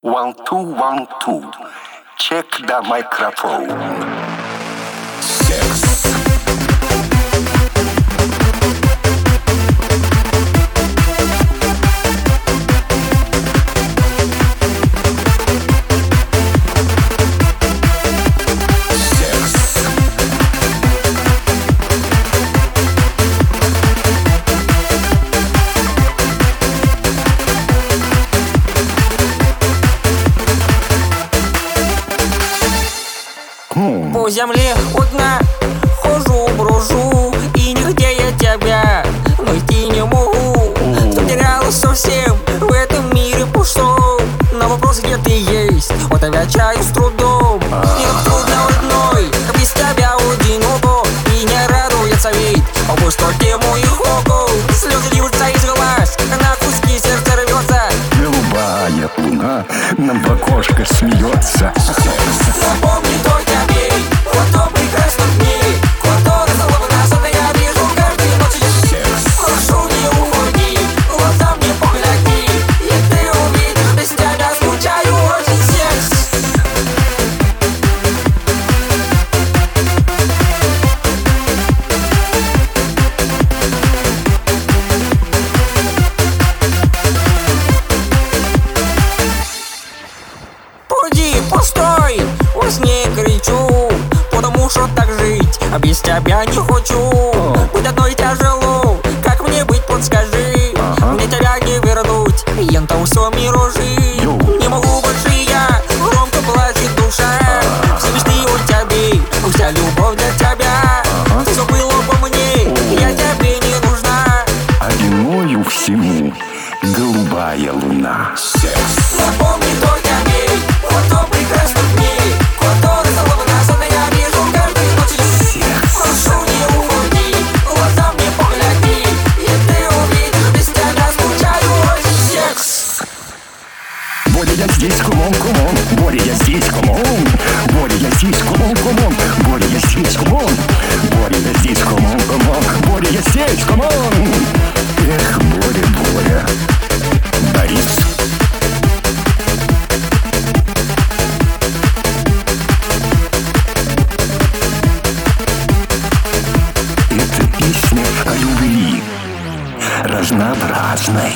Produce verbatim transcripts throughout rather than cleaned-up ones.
One, two, one, two. Check the microphone. Секс. По земле у дна хожу, брожу, и нигде я тебя найти не могу. Потерялась совсем в этом мире пустом. На вопрос, где ты есть, вот отвечаю с трудом. Мне трудно одной, без тебя одиноко, и не радуется вид о пустоте моих окон. Слезы льются из глаз, на куски сердце рвется. Голубая луна нам в окошко смеется. Напомни только мне о том прекрасном дне, который словно сон я вижу каждой ночью. Прошу, не уходи, глаза мне погляди, и ты увидишь, без тебя скучаю очень. Секс. Пойди, постой, во сне кричу, потому что так жить, а без тебя не хочу. Быть одной тяжело, как мне быть, подскажи. Мне тебя не вернуть, ента все миражи. Не могу больше я, громко плачет душа. Все мечты у тебя, вся любовь для тебя. Ты забыла обо мне, я тебе не нужна. А виною всему голубая луна. Секс. Напомни только мне о том прекрасном дне, который словно сон я вижу каждой ночью. Прошу, не уходи, глаза мне погляди, и ты увидишь, без тебя скучаю очень. Секс. Боря, я здесь, кумон, кумон. Боря, я здесь, кумон. Боря, я здесь, кумон, кумон. Боря, я здесь, кумон. Боря, я здесь, кумон, кумон. Боря, я здесь, кумон. Эх, Боря, Боря. Борис. Это песня о любви разнообразной.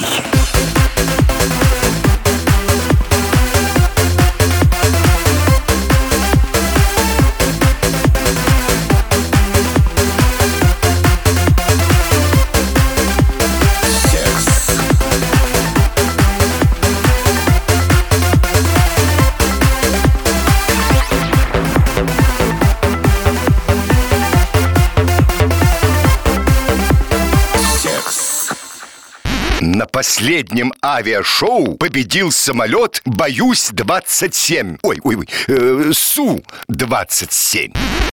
На последнем авиашоу победил самолет «Боюсь двадцать семь». Ой, ой, ой, э, Су двадцать семь.